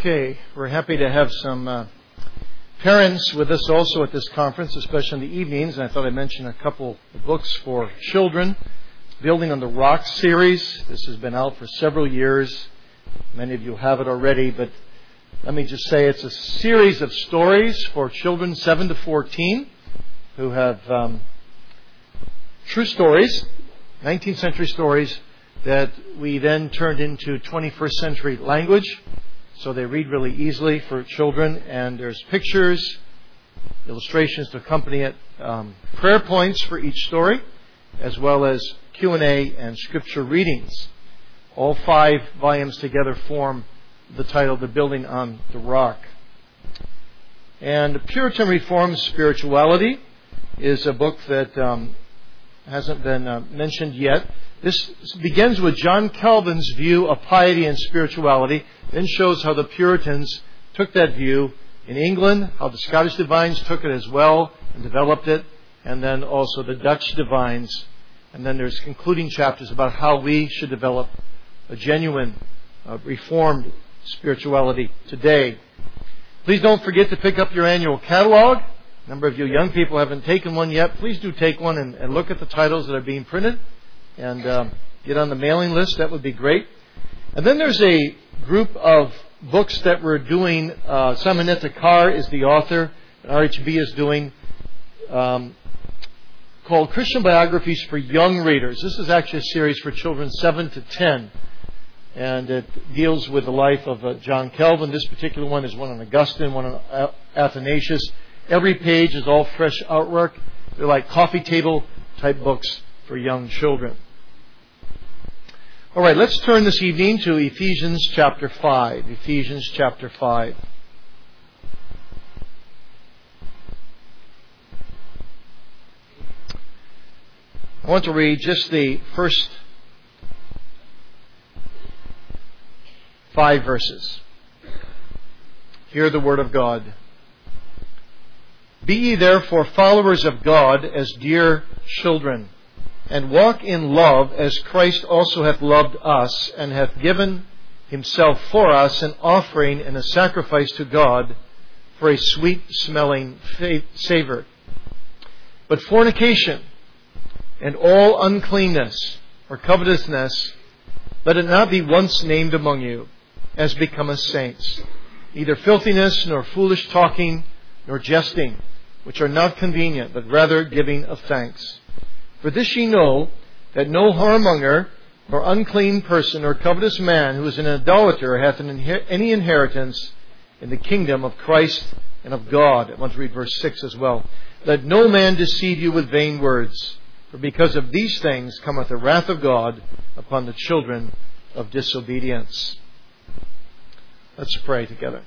Okay, we're happy to have some parents with us also at this conference, especially in the evenings. And I thought I'd mention a couple of books for children. Building on the Rock series. This has been out for several years. Many of you have it already, but let me just say it's a series of stories for children 7 to 14 who have true stories, 19th century stories, that we then turned into 21st century language. So they read really easily for children, and there's pictures, illustrations to accompany it, prayer points for each story, as well as Q&A and scripture readings. All 5 volumes together form the title, The Building on the Rock. And Puritan Reformed Spirituality is a book that hasn't been mentioned yet. This begins with John Calvin's view of piety and spirituality, then shows how the Puritans took that view in England, how the Scottish divines took it as well and developed it, and then also the Dutch divines. And then there's concluding chapters about how we should develop a genuine reformed spirituality today. Please don't forget to pick up your annual catalog. A number of you young people haven't taken one yet. Please do take one and look at the titles that are being printed and get on the mailing list. That would be great. And then there's a group of books that we're doing. Samanetta Carr is the author, and RHB is doing, called Christian Biographies for Young Readers. This is actually a series for children 7 to 10. And it deals with the life of John Calvin. This particular one is one on Augustine, one on Athanasius. Every page is all fresh artwork. They're like coffee table type books for young children. All right, let's turn this evening to Ephesians chapter 5. Ephesians chapter 5. I want to read just the first 5 verses. Hear the word of God. Be ye therefore followers of God as dear children, and walk in love as Christ also hath loved us, and hath given himself for us an offering and a sacrifice to God for a sweet-smelling savor. But fornication and all uncleanness or covetousness, let it not be once named among you, as becometh saints, neither filthiness, nor foolish talking, nor jesting, which are not convenient, but rather giving of thanks. For this ye know, that no whoremonger, nor unclean person, nor covetous man, who is an idolater, hath any inheritance in the kingdom of Christ and of God. I want to read verse 6 as well. Let no man deceive you with vain words, for because of these things cometh the wrath of God upon the children of disobedience. Let's pray together.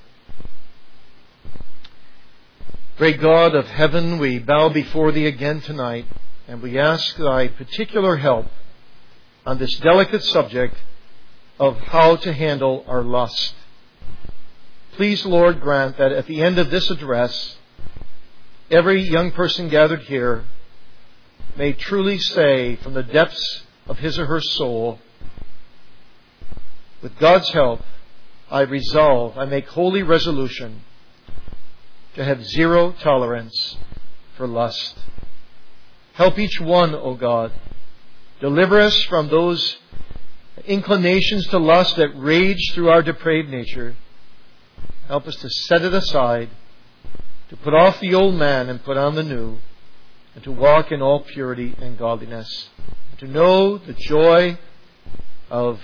Great God of heaven, we bow before Thee again tonight, and we ask Thy particular help on this delicate subject of how to handle our lust. Please, Lord, grant that at the end of this address, every young person gathered here may truly say from the depths of his or her soul, with God's help, I make holy resolution to have zero tolerance for lust. Help each one, O God. Deliver us from those inclinations to lust that rage through our depraved nature. Help us to set it aside, to put off the old man and put on the new, and to walk in all purity and godliness, and to know the joy of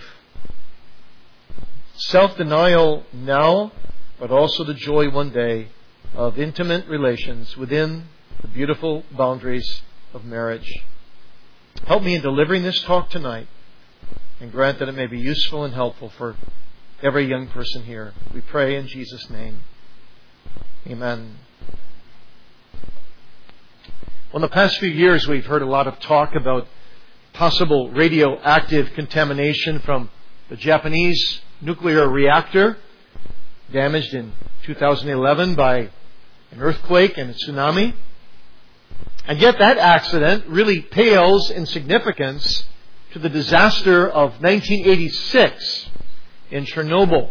self-denial now, but also the joy one day of intimate relations within the beautiful boundaries of marriage. Help me in delivering this talk tonight, and grant that it may be useful and helpful for every young person here. We pray in Jesus' name. Amen. Well, in the past few years, we've heard a lot of talk about possible radioactive contamination from the Japanese nuclear reactor damaged in 2011 by an earthquake and a tsunami. And yet that accident really pales in significance to the disaster of 1986 in Chernobyl,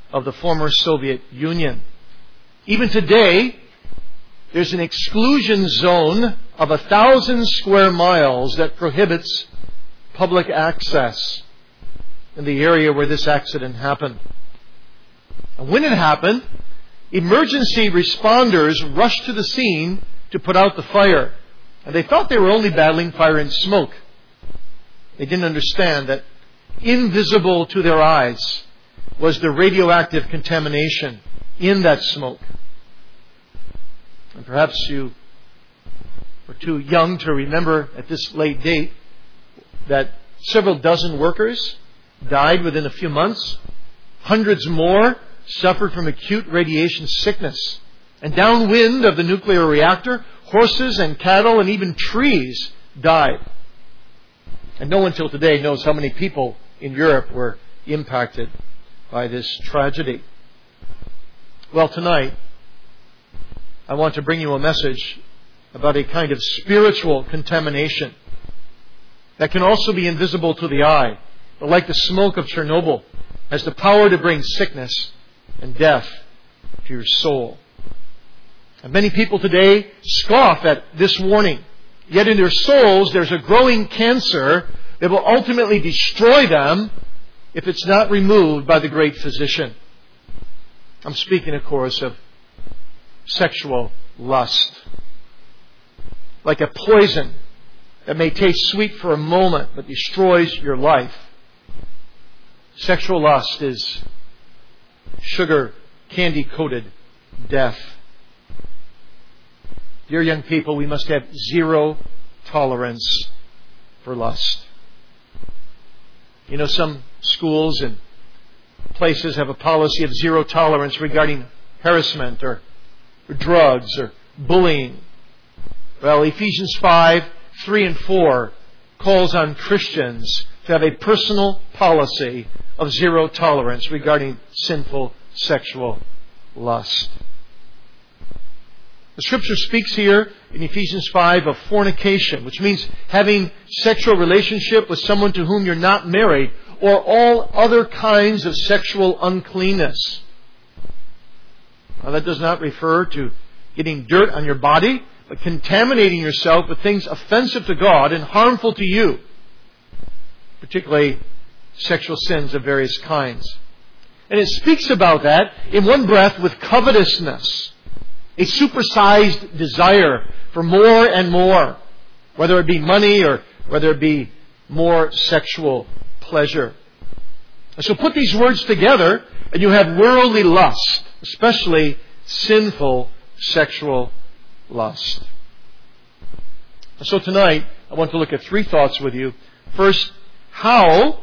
of the former Soviet Union. Even today, there's an exclusion zone of 1,000 square miles that prohibits public access in the area where this accident happened. And when it happened, emergency responders rushed to the scene to put out the fire. And they thought they were only battling fire and smoke. They didn't understand that invisible to their eyes was the radioactive contamination in that smoke. And perhaps you were too young to remember at this late date that several dozen workers died within a few months. Hundreds more suffered from acute radiation sickness. And downwind of the nuclear reactor, horses and cattle and even trees died. And no one till today knows how many people in Europe were impacted by this tragedy. Well, tonight, I want to bring you a message about a kind of spiritual contamination that can also be invisible to the eye, but like the smoke of Chernobyl, has the power to bring sickness and death to your soul. And many people today scoff at this warning. Yet in their souls, there's a growing cancer that will ultimately destroy them if it's not removed by the great physician. I'm speaking, of course, of sexual lust. Like a poison that may taste sweet for a moment but destroys your life. Sexual lust is sugar candy-coated death. Dear young people, we must have zero tolerance for lust. You know, some schools and places have a policy of zero tolerance regarding harassment or drugs or bullying. Well, Ephesians 5:3 and 4 calls on Christians to have a personal policy of zero tolerance regarding sinful sexual lust. The Scripture speaks here in Ephesians 5 of fornication, which means having sexual relationship with someone to whom you're not married, or all other kinds of sexual uncleanness. Now, that does not refer to getting dirt on your body, but contaminating yourself with things offensive to God and harmful to you, particularly sexual sins of various kinds. And it speaks about that in one breath with covetousness, a supersized desire for more and more, whether it be money or whether it be more sexual pleasure. And so put these words together and you have worldly lust, especially sinful sexual lust. And so tonight, I want to look at three thoughts with you. First, how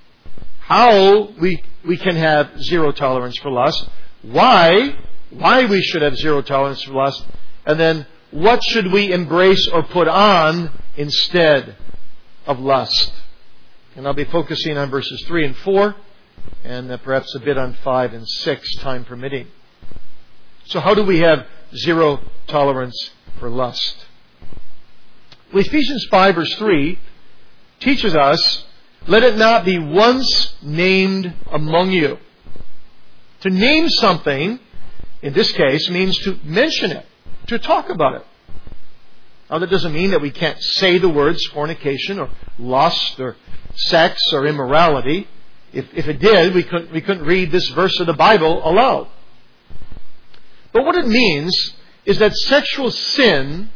we can have zero tolerance for lust. Why we should have zero tolerance for lust. And then, what should we embrace or put on instead of lust? And I'll be focusing on verses 3 and 4, and perhaps a bit on 5 and 6, time permitting. So how do we have zero tolerance for lust? Well, Ephesians 5 verse 3 teaches us, let it not be once named among you. To name something, in this case, means to mention it, to talk about it. Now, that doesn't mean that we can't say the words fornication or lust or sex or immorality. If it did, we couldn't read this verse of the Bible aloud. But what it means is that sexual sin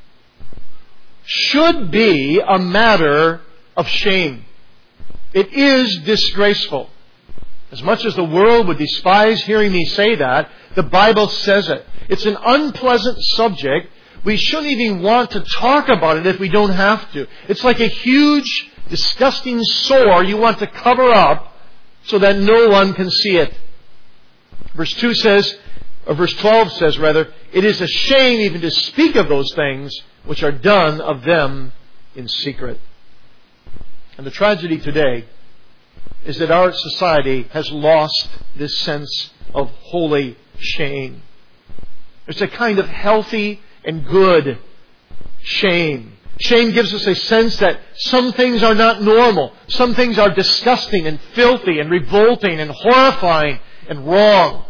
should be a matter of shame. It is disgraceful. As much as the world would despise hearing me say that, the Bible says it. It's an unpleasant subject. We shouldn't even want to talk about it if we don't have to. It's like a huge, disgusting sore you want to cover up so that no one can see it. Verse 12 says, it is a shame even to speak of those things which are done of them in secret. And the tragedy today is that our society has lost this sense of holy shame. It's a kind of healthy and good shame. Shame gives us a sense that some things are not normal. Some things are disgusting and filthy and revolting and horrifying and wrong.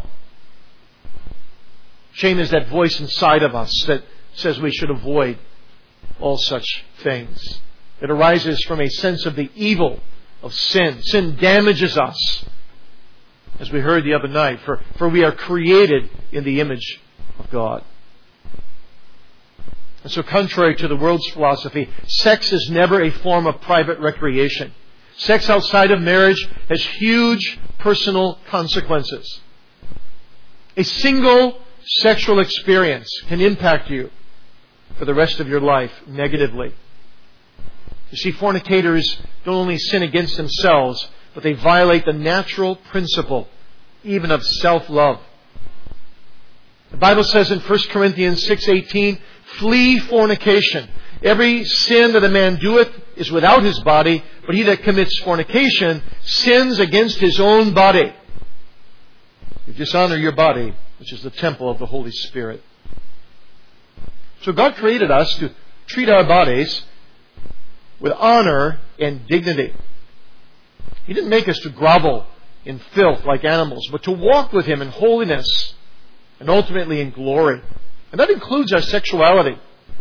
Shame is that voice inside of us that says we should avoid all such things. It arises from a sense of the evil of sin. Sin damages us, as we heard the other night, for we are created in the image of God. And so contrary to the world's philosophy, sex is never a form of private recreation. Sex outside of marriage has huge personal consequences. A single sexual experience can impact you for the rest of your life negatively. You see, fornicators don't only sin against themselves, but they violate the natural principle, even of self-love. The Bible says in 1 Corinthians 6:18, "Flee fornication. Every sin that a man doeth is without his body, but he that commits fornication sins against his own body." You dishonor your body, which is the temple of the Holy Spirit. So God created us to treat our bodies with honor and dignity. He didn't make us to grovel in filth like animals, but to walk with Him in holiness and ultimately in glory. And that includes our sexuality.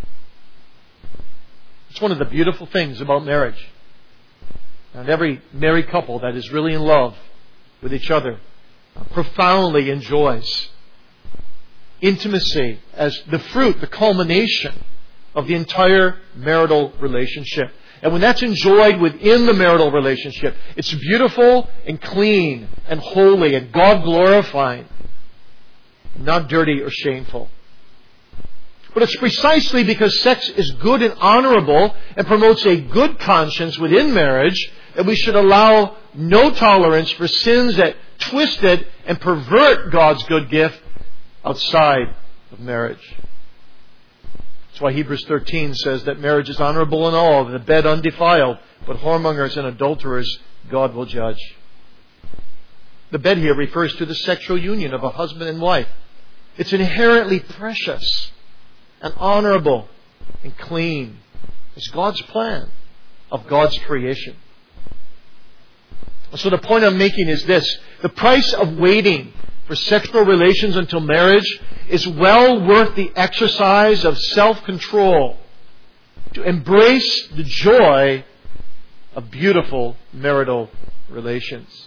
It's one of the beautiful things about marriage. And every married couple that is really in love with each other profoundly enjoys intimacy as the fruit, the culmination of the entire marital relationship. And when that's enjoyed within the marital relationship, it's beautiful and clean and holy and God-glorifying, not dirty or shameful. But it's precisely because sex is good and honorable and promotes a good conscience within marriage that we should allow no tolerance for sins that twist it and pervert God's good gift outside of marriage. That's why Hebrews 13 says that marriage is honorable in all, the bed undefiled, but whoremongers and adulterers God will judge. The bed here refers to the sexual union of a husband and wife. It's inherently precious and honorable and clean. It's God's plan of God's creation. So the point I'm making is this: the price of waiting for sexual relations until marriage is well worth the exercise of self-control to embrace the joy of beautiful marital relations.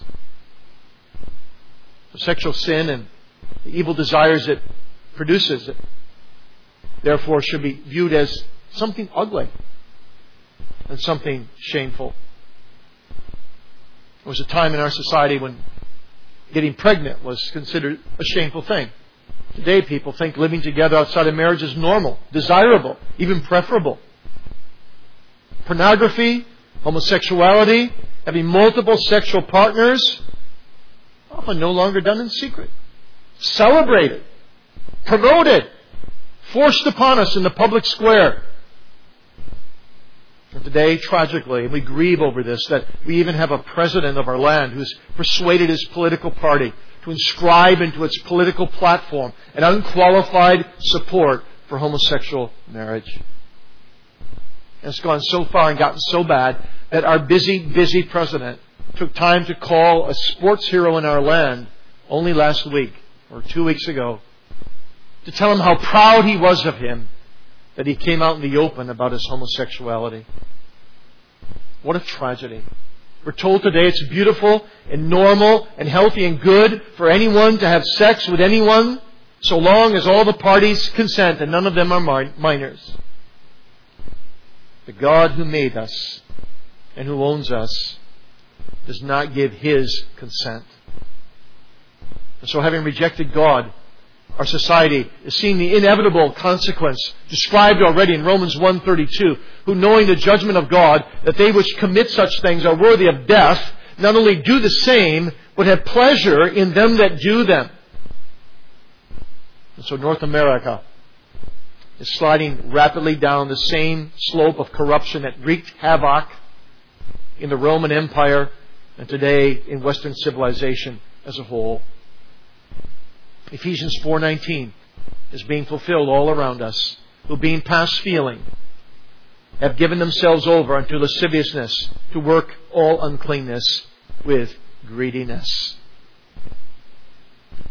The sexual sin and the evil desires it produces, therefore, should be viewed as something ugly and something shameful. There was a time in our society when getting pregnant was considered a shameful thing. Today, people think living together outside of marriage is normal, desirable, even preferable. Pornography, homosexuality, having multiple sexual partners, often no longer done in secret. Celebrated, promoted, forced upon us in the public square. And today, tragically, and we grieve over this, that we even have a president of our land who's persuaded his political party to inscribe into its political platform an unqualified support for homosexual marriage. And it's gone so far and gotten so bad that our busy president took time to call a sports hero in our land only last week or 2 weeks ago to tell him how proud he was of him that he came out in the open about his homosexuality. What a tragedy. We're told today it's beautiful and normal and healthy and good for anyone to have sex with anyone so long as all the parties consent and none of them are minors. The God who made us and who owns us does not give His consent. And so, having rejected God, our society is seeing the inevitable consequence described already in Romans 1:32, who, knowing the judgment of God, that they which commit such things are worthy of death, not only do the same, but have pleasure in them that do them. And so North America is sliding rapidly down the same slope of corruption that wreaked havoc in the Roman Empire and today in Western civilization as a whole. Ephesians 4:19 is being fulfilled all around us, who being past feeling have given themselves over unto lasciviousness, to work all uncleanness with greediness.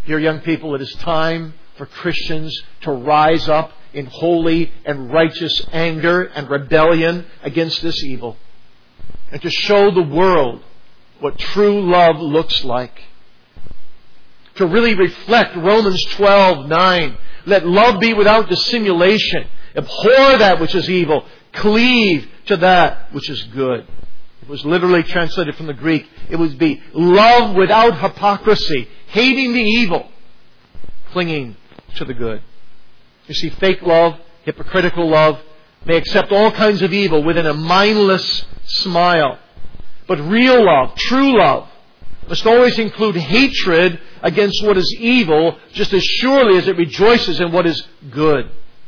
Dear young people, it is time for Christians to rise up in holy and righteous anger and rebellion against this evil, and to show the world what true love looks like. To really reflect Romans 12:9. Let love be without dissimulation. Abhor that which is evil. Cleave to that which is good. It was literally translated from the Greek. It would be love without hypocrisy. Hating the evil. Clinging to the good. You see, fake love, hypocritical love, may accept all kinds of evil within a mindless smile. But real love, true love, must always include hatred against what is evil, just as surely as it rejoices in what is good.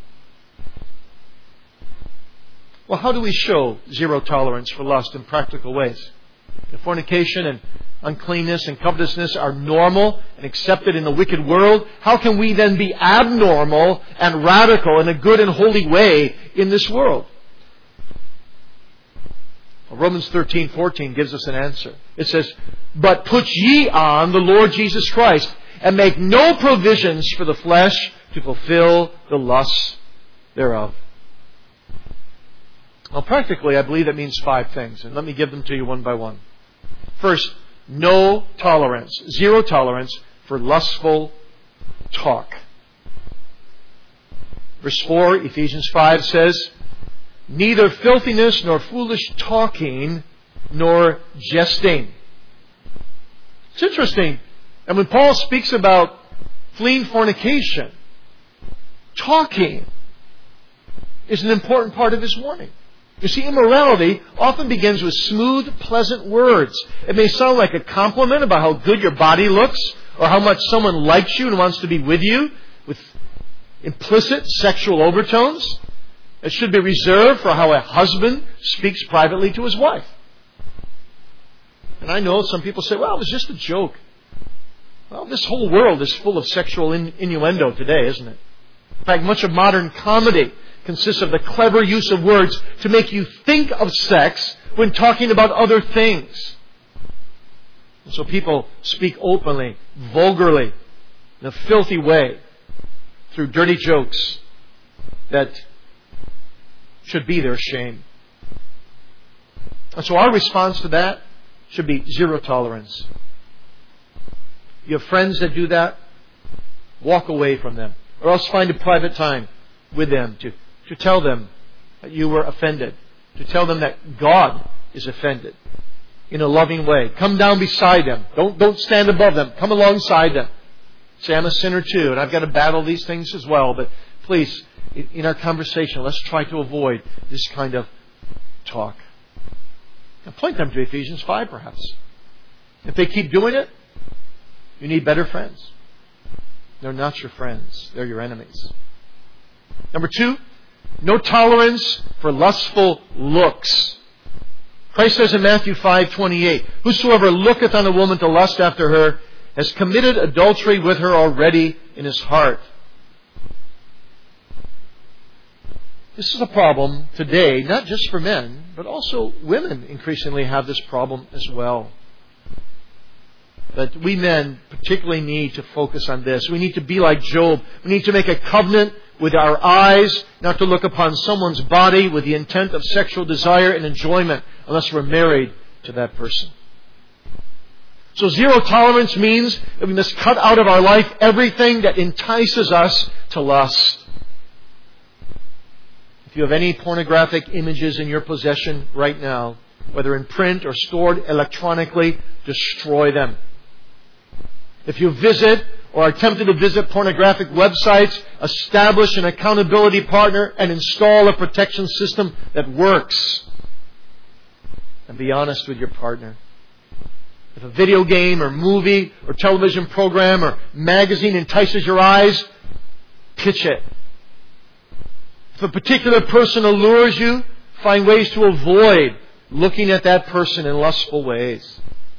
Well, how do we show zero tolerance for lust in practical ways? If fornication and uncleanness and covetousness are normal and accepted in the wicked world, how can we then be abnormal and radical in a good and holy way in this world? Well, Romans 13:14 gives us an answer. It says, "But put ye on the Lord Jesus Christ, and make no provisions for the flesh to fulfill the lusts thereof." Well, practically, I believe that means 5 things, and let me give them to you one by one. First, no tolerance, zero tolerance for lustful talk. Verse 4, Ephesians 5 says, "Neither filthiness nor foolish talking nor jesting." It's interesting. And when Paul speaks about fleeing fornication, talking is an important part of his warning. You see, immorality often begins with smooth, pleasant words. It may sound like a compliment about how good your body looks or how much someone likes you and wants to be with you, with implicit sexual overtones. It should be reserved for how a husband speaks privately to his wife. And I know some people say, well, it was just a joke. Well, this whole world is full of sexual innuendo today, isn't it? In fact, much of modern comedy consists of the clever use of words to make you think of sex when talking about other things. And so people speak openly, vulgarly, in a filthy way, through dirty jokes that should be their shame. And so our response to that should be zero tolerance. You have friends that do that, walk away from them. Or else find a private time with them to tell them that you were offended. To tell them that God is offended in a loving way. Come down beside them. Don't stand above them. Come alongside them. Say, I'm a sinner too, and I've got to battle these things as well. But please, in our conversation, let's try to avoid this kind of talk. And point them to Ephesians 5, perhaps. If they keep doing it, you need better friends. They're not your friends. They're your enemies. Number 2, no tolerance for lustful looks. Christ says in Matthew 5:28, "Whosoever looketh on a woman to lust after her has committed adultery with her already in his heart." This is a problem today, not just for men, but also women increasingly have this problem as well. But we men particularly need to focus on this. We need to be like Job. We need to make a covenant with our eyes not to look upon someone's body with the intent of sexual desire and enjoyment unless we're married to that person. So zero tolerance means that we must cut out of our life everything that entices us to lust. If you have any pornographic images in your possession right now, whether in print or stored electronically, destroy them. If you visit or are tempted to visit pornographic websites, establish an accountability partner and install a protection system that works. And be honest with your partner. If a video game or movie or television program or magazine entices your eyes, pitch it. If a particular person allures you, find ways to avoid looking at that person in lustful ways.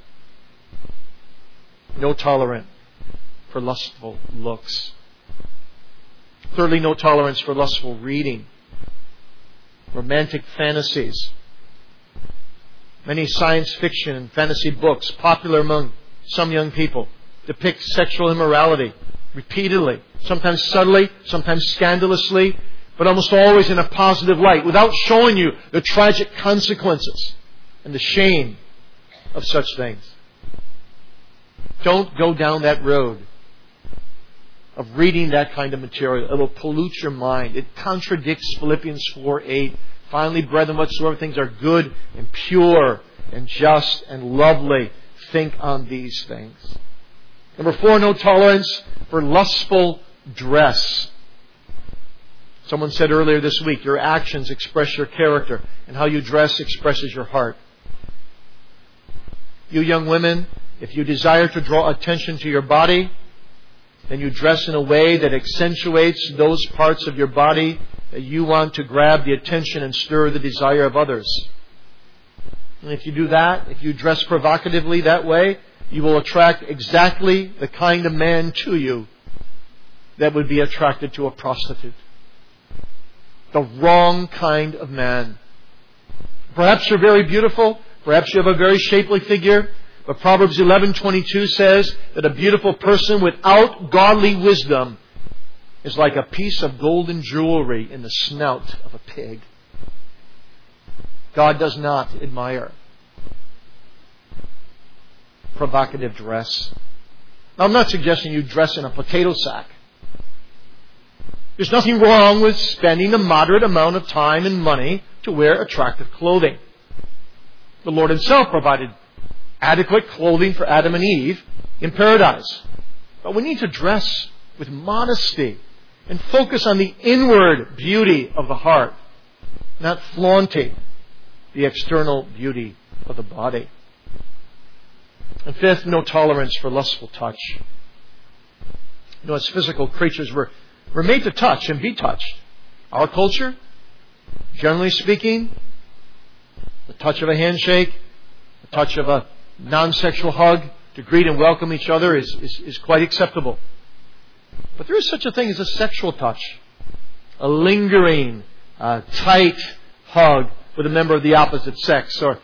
No tolerance for lustful looks. Thirdly, no tolerance for lustful reading. Romantic fantasies. Many science fiction and fantasy books popular among some young people depict sexual immorality repeatedly, sometimes subtly, sometimes scandalously, but almost always in a positive light, without showing you the tragic consequences and the shame of such things. Don't go down that road of reading that kind of material. It will pollute your mind. It contradicts Philippians 4:8. Finally, brethren, whatsoever things are good and pure and just and lovely, think on these things. Number 4, no tolerance for lustful dress. Someone said earlier this week, your actions express your character, and how you dress expresses your heart. You young women, if you desire to draw attention to your body, then you dress in a way that accentuates those parts of your body that you want to grab the attention and stir the desire of others. And if you do that, if you dress provocatively that way, you will attract exactly the kind of man to you that would be attracted to a prostitute. The wrong kind of man. Perhaps you're very beautiful. Perhaps you have a very shapely figure. But Proverbs 11:22 says that a beautiful person without godly wisdom is like a piece of golden jewelry in the snout of a pig. God does not admire provocative dress. Now, I'm not suggesting you dress in a potato sack. There's nothing wrong with spending a moderate amount of time and money to wear attractive clothing. The Lord Himself provided adequate clothing for Adam and Eve in paradise. But we need to dress with modesty and focus on the inward beauty of the heart, not flaunting the external beauty of the body. And 5th, no tolerance for lustful touch. You know, as physical creatures, we're made to touch and be touched. Our culture, generally speaking, the touch of a handshake, the touch of a non-sexual hug to greet and welcome each other is quite acceptable. But there is such a thing as a sexual touch. A lingering, tight hug with a member of the opposite sex, or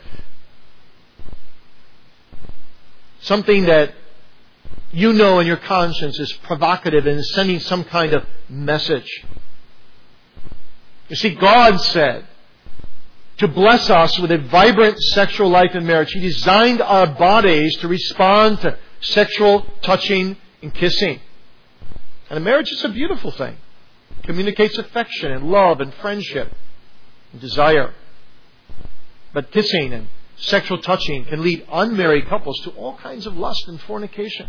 something that you know in your conscience is provocative and is sending some kind of message. You see, God said to bless us with a vibrant sexual life in marriage. He designed our bodies to respond to sexual touching and kissing. And a marriage is a beautiful thing. It communicates affection and love and friendship and desire. But kissing and sexual touching can lead unmarried couples to all kinds of lust and fornication.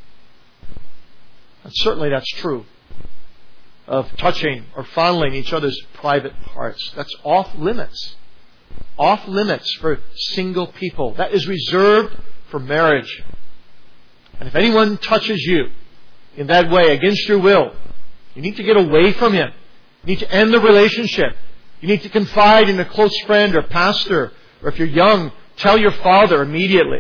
And certainly that's true of touching or fondling each other's private parts. That's off limits. Off limits for single people. That is reserved for marriage. And if anyone touches you in that way against your will, you need to get away from him. You need to end the relationship. You need to confide in a close friend or pastor, or if you're young, tell your father immediately.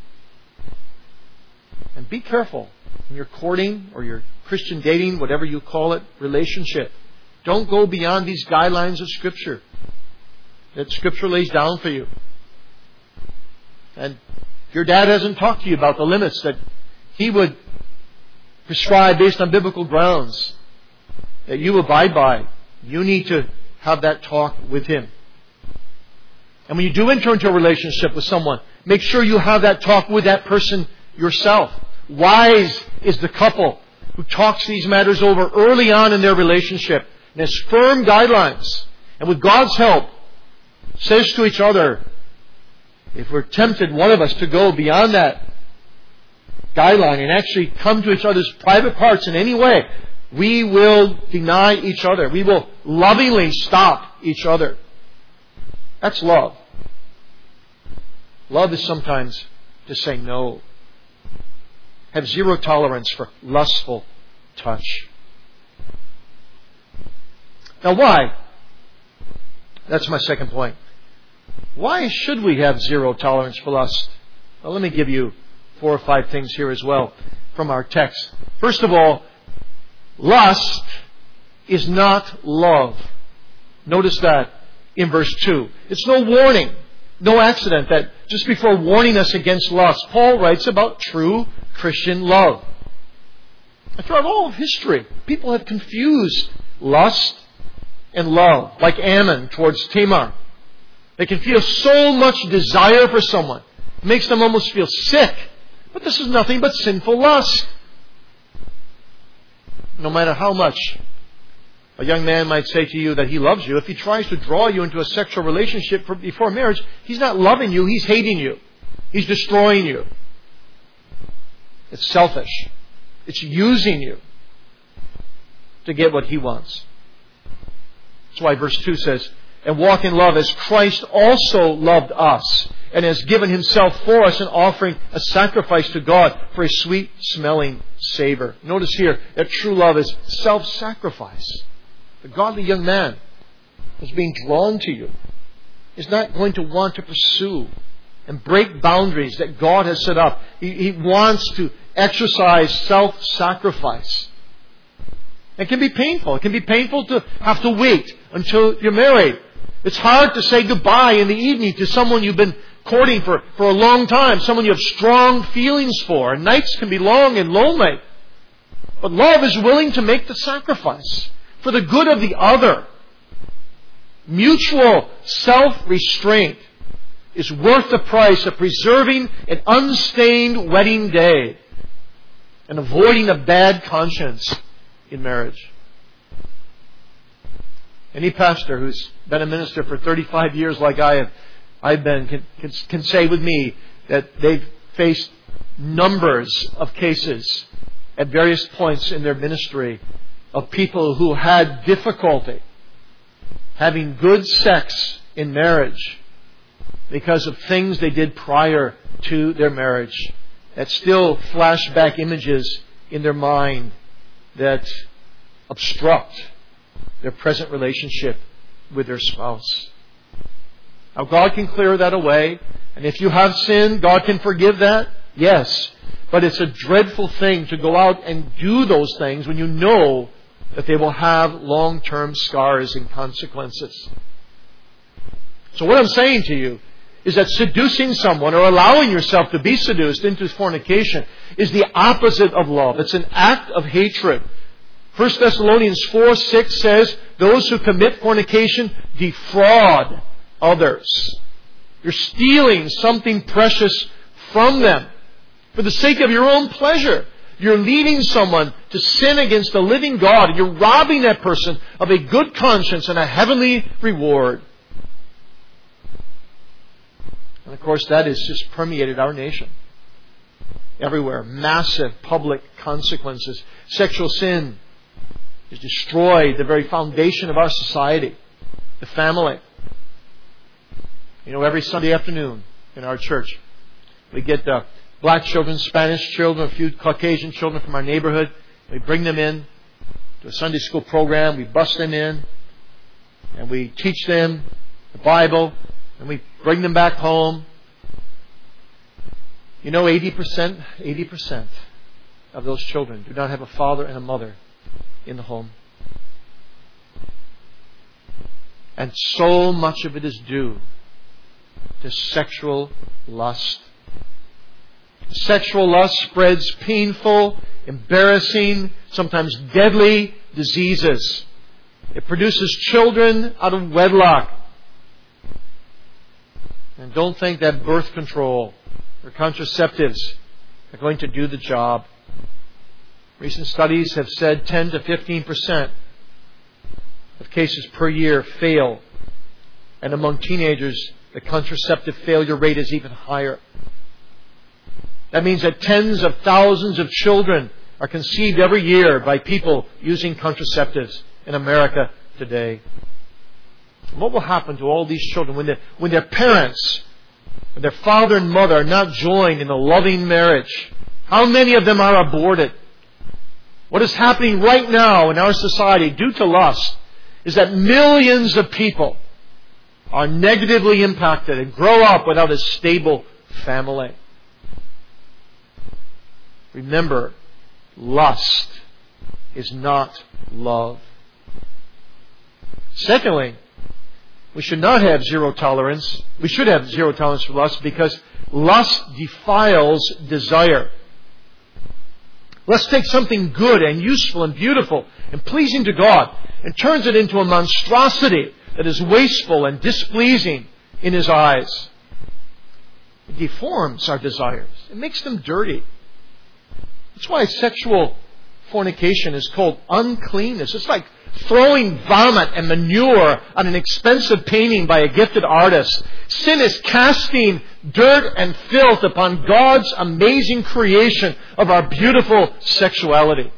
And be careful in your courting or your Christian dating, whatever you call it, relationship. Don't go beyond these guidelines of Scripture that Scripture lays down for you. And if your dad hasn't talked to you about the limits that he would prescribe based on biblical grounds that you abide by, you need to have that talk with him. And when you do enter into a relationship with someone, make sure you have that talk with that person yourself. Wise is the couple who talks these matters over early on in their relationship and has firm guidelines. And with God's help, says to each other, if we're tempted, one of us, to go beyond that guideline and actually come to each other's private parts in any way, we will deny each other. We will lovingly stop each other. That's love. Love is sometimes to say no. Have zero tolerance for lustful touch. Now why? That's my second point. Why should we have zero tolerance for lust? Well, let me give you 4 or 5 things here as well from our text. First of all, lust is not love. Notice that in verse 2. It's no warning. no accident that just before warning us against lust, Paul writes about true Christian love. And throughout all of history, people have confused lust and love, like Ammon towards Tamar. They can feel so much desire for someone. It makes them almost feel sick. But this is nothing but sinful lust. No matter how much a young man might say to you that he loves you, if he tries to draw you into a sexual relationship before marriage, he's not loving you, he's hating you. He's destroying you. It's selfish. It's using you to get what he wants. That's why verse 2 says, and walk in love as Christ also loved us and has given himself for us, an offering, a sacrifice to God for a sweet-smelling savor. Notice here that true love is self-sacrifice. The godly young man is being drawn to you, is not going to want to pursue and break boundaries that God has set up. He wants to exercise self-sacrifice. It can be painful. It can be painful to have to wait until you're married. It's hard to say goodbye in the evening to someone you've been courting for a long time, someone you have strong feelings for. And nights can be long and lonely. But love is willing to make the sacrifice for the good of the other. Mutual self-restraint is worth the price of preserving an unstained wedding day and avoiding a bad conscience in marriage. Any pastor who's been a minister for 35 years like I've been can say with me that they've faced numbers of cases at various points in their ministry of people who had difficulty having good sex in marriage because of things they did prior to their marriage that still flash back images in their mind that obstruct their present relationship with their spouse. Now, God can clear that away. And if you have sinned, God can forgive that. Yes. But it's a dreadful thing to go out and do those things when you know that they will have long-term scars and consequences. So what I'm saying to you is that seducing someone or allowing yourself to be seduced into fornication is the opposite of love. It's an act of hatred. 1 Thessalonians 4:6 says, those who commit fornication defraud others. You're stealing something precious from them for the sake of your own pleasure. You're leading someone to sin against the living God, and you're robbing that person of a good conscience and a heavenly reward. And of course, that has just permeated our nation. Everywhere. Massive public consequences. Sexual sin has destroyed the very foundation of our society, the family. You know, every Sunday afternoon in our church, we get black children, Spanish children, a few Caucasian children from our neighborhood. We bring them in to a Sunday school program. We bus them in, and we teach them the Bible, and we bring them back home. You know, 80% of those children do not have a father and a mother in the home. And so much of it is due to sexual lust. Sexual lust spreads painful, embarrassing, sometimes deadly diseases. It produces children out of wedlock. And don't think that birth control or contraceptives are going to do the job. Recent studies have said 10 to 15% of cases per year fail. And among teenagers, the contraceptive failure rate is even higher. That means that tens of thousands of children are conceived every year by people using contraceptives in America today. And what will happen to all these children when their parents, when their father and mother are not joined in a loving marriage? How many of them are aborted? What is happening right now in our society due to lust is that millions of people are negatively impacted and grow up without a stable family. Remember, lust is not love. Secondly, We should not have zero tolerance. We should have zero tolerance for lust because lust defiles desire. Let's take something good and useful and beautiful and pleasing to God and turns it into a monstrosity that is wasteful and displeasing in His eyes. It deforms our desires. It makes them dirty. That's why sexual fornication is called uncleanness. It's like throwing vomit and manure on an expensive painting by a gifted artist. Sin is casting dirt and filth upon God's amazing creation of our beautiful sexuality.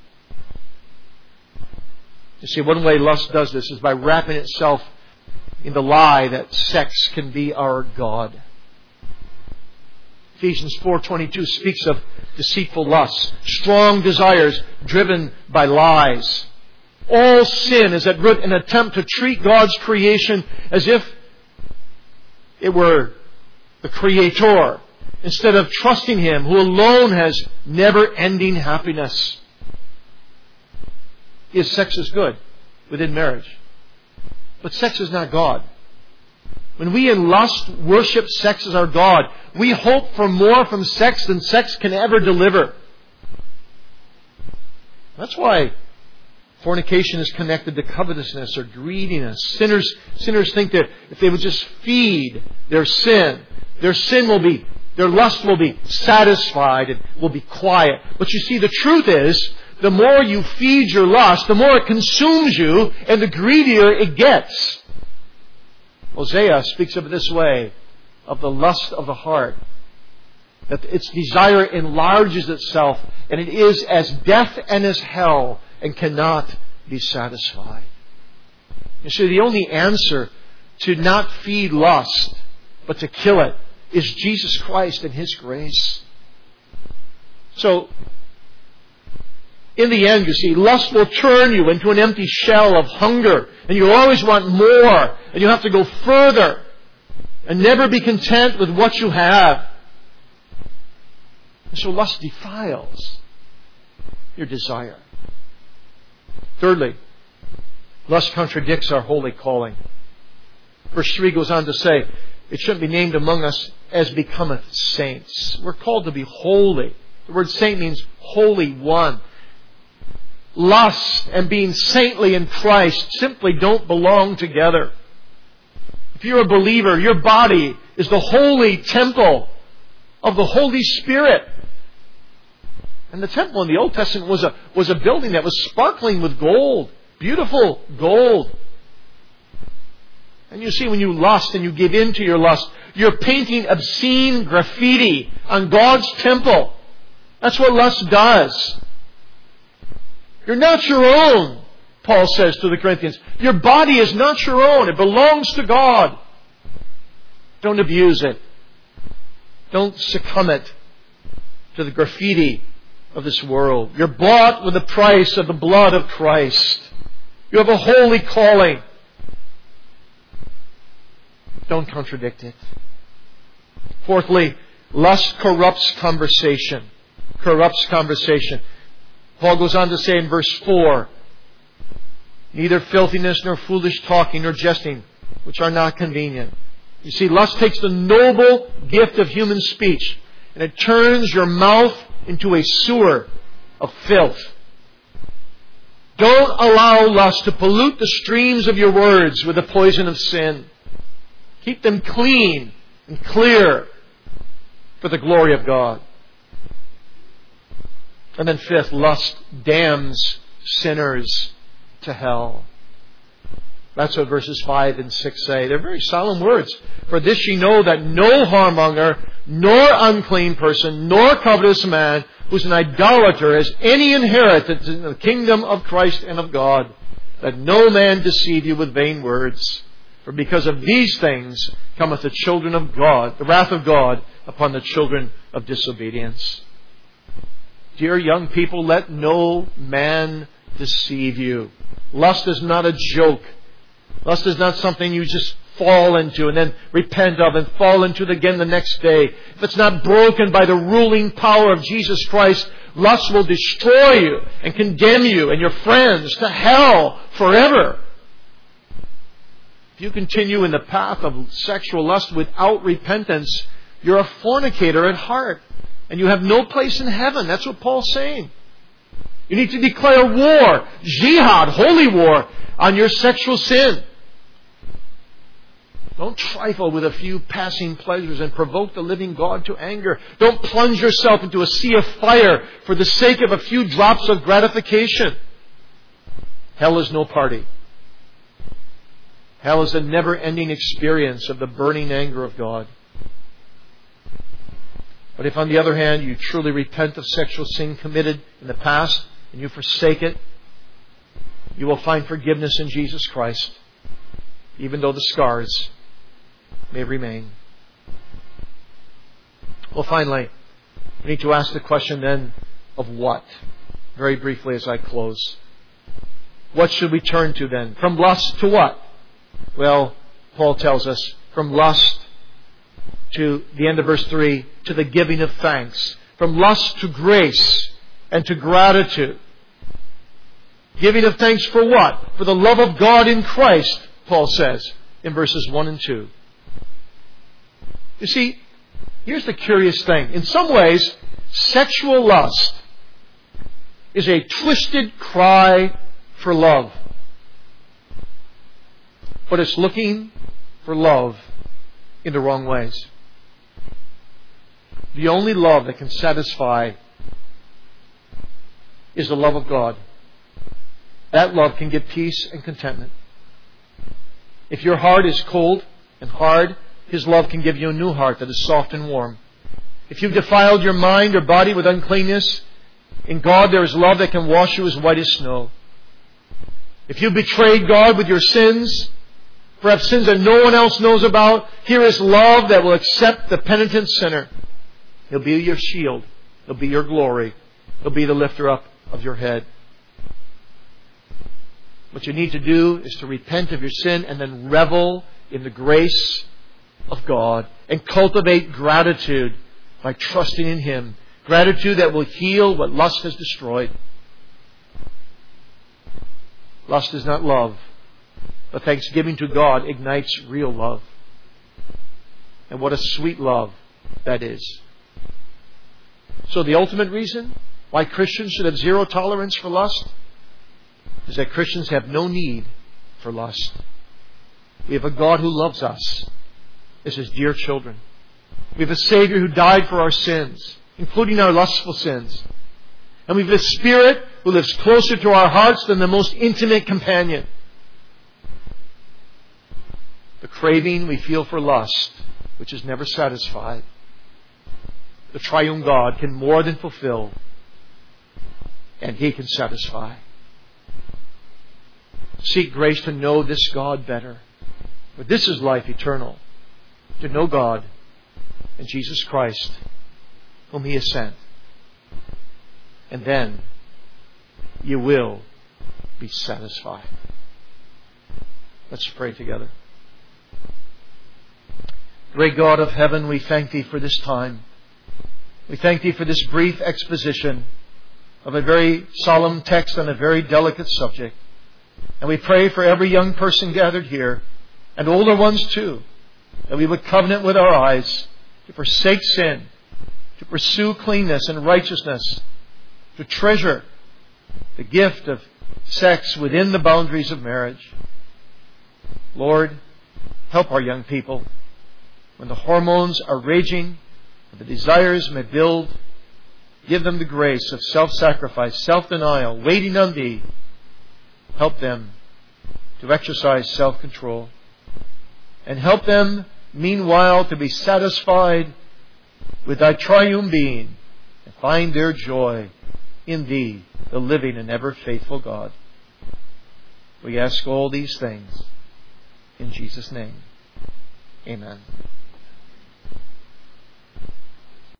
You see, one way lust does this is by wrapping itself in the lie that sex can be our God. Ephesians 4:22 speaks of deceitful lusts, strong desires driven by lies. All sin is at root an attempt to treat God's creation as if it were the Creator, instead of trusting Him, who alone has never-ending happiness. Yes, sex is good within marriage, but sex is not God. When we in lust worship sex as our God, we hope for more from sex than sex can ever deliver. That's why fornication is connected to covetousness or greediness. Sinners think that if they would just feed their lust will be satisfied and will be quiet. But you see, the truth is, the more you feed your lust, the more it consumes you and the greedier it gets. Hosea speaks of it this way, of the lust of the heart, that its desire enlarges itself, and it is as death and as hell, and cannot be satisfied. You see, the only answer to not feed lust, but to kill it, is Jesus Christ and His grace. So, in the end, you see, lust will turn you into an empty shell of hunger, and you always want more, and you have to go further, and never be content with what you have. And so lust defiles your desire. Thirdly, lust contradicts our holy calling. Verse 3 goes on to say, it shouldn't be named among us as becometh saints. We're called to be holy. The word saint means holy one. Lust and being saintly in Christ simply don't belong together. If you're a believer, your body is the holy temple of the Holy Spirit. And the temple in the Old Testament was a building that was sparkling with gold. Beautiful gold. And you see, when you lust and you give in to your lust, you're painting obscene graffiti on God's temple. That's what lust does. You're not your own, Paul says to the Corinthians. Your body is not your own. It belongs to God. Don't abuse it. Don't succumb it to the graffiti of this world. You're bought with the price of the blood of Christ. You have a holy calling. Don't contradict it. Fourthly, lust corrupts conversation. Corrupts conversation. Paul goes on to say in verse 4, neither filthiness nor foolish talking nor jesting, which are not convenient. You see, lust takes the noble gift of human speech and it turns your mouth into a sewer of filth. Don't allow lust to pollute the streams of your words with the poison of sin. Keep them clean and clear for the glory of God. And then fifth, lust damns sinners to hell. That's what verses 5 and 6 say. They're very solemn words. For this ye know that no whoremonger, nor unclean person, nor covetous man, who's an idolater, has any inheritance in the kingdom of Christ and of God. Let no man deceive you with vain words. For because of these things cometh the children of God, the wrath of God upon the children of disobedience. Dear young people, let no man deceive you. Lust is not a joke. Lust is not something you just fall into and then repent of and fall into it again the next day. If it's not broken by the ruling power of Jesus Christ, lust will destroy you and condemn you and your friends to hell forever. If you continue in the path of sexual lust without repentance, you're a fornicator at heart. And you have no place in heaven. That's what Paul's saying. You need to declare war, jihad, holy war, on your sexual sin. Don't trifle with a few passing pleasures and provoke the living God to anger. Don't plunge yourself into a sea of fire for the sake of a few drops of gratification. Hell is no party. Hell is a never-ending experience of the burning anger of God. But if, on the other hand, you truly repent of sexual sin committed in the past and you forsake it, you will find forgiveness in Jesus Christ, even though the scars may remain. Well, finally, we need to ask the question then of what? Very briefly as I close. What should we turn to then? From lust to what? Well, Paul tells us, from lust to the end of verse 3, to the giving of thanks. From lust to grace and to gratitude. Giving of thanks for what? For the love of God in Christ, Paul says in verses 1 and 2. You see, here's the curious thing. In some ways, sexual lust is a twisted cry for love. But it's looking for love in the wrong ways. The only love that can satisfy is the love of God. That love can give peace and contentment. If your heart is cold and hard, His love can give you a new heart that is soft and warm. If you've defiled your mind or body with uncleanness, in God there is love that can wash you as white as snow. If you've betrayed God with your sins, perhaps sins that no one else knows about, here is love that will accept the penitent sinner. He'll be your shield. He'll be your glory. He'll be the lifter up of your head. What you need to do is to repent of your sin and then revel in the grace of God and cultivate gratitude by trusting in Him. Gratitude that will heal what lust has destroyed. Lust is not love, but thanksgiving to God ignites real love. And what a sweet love that is. So the ultimate reason why Christians should have zero tolerance for lust is that Christians have no need for lust. We have a God who loves us as His dear children. We have a Savior who died for our sins, including our lustful sins. And we have a Spirit who lives closer to our hearts than the most intimate companion. The craving we feel for lust, which is never satisfied, the triune God can more than fulfill, and He can satisfy. Seek grace to know this God better. For this is life eternal, to know God and Jesus Christ, whom He has sent. And then you will be satisfied. Let's pray together. Great God of heaven, we thank Thee for this time. We thank Thee for this brief exposition of a very solemn text on a very delicate subject. And we pray for every young person gathered here, and older ones too, that we would covenant with our eyes to forsake sin, to pursue cleanness and righteousness, to treasure the gift of sex within the boundaries of marriage. Lord, help our young people. When the hormones are raging, when the desires may build, give them the grace of self-sacrifice, self-denial, waiting on Thee. Help them to exercise self-control. And help them, meanwhile, to be satisfied with Thy triune being and find their joy in Thee, the living and ever-faithful God. We ask all these things in Jesus' name. Amen.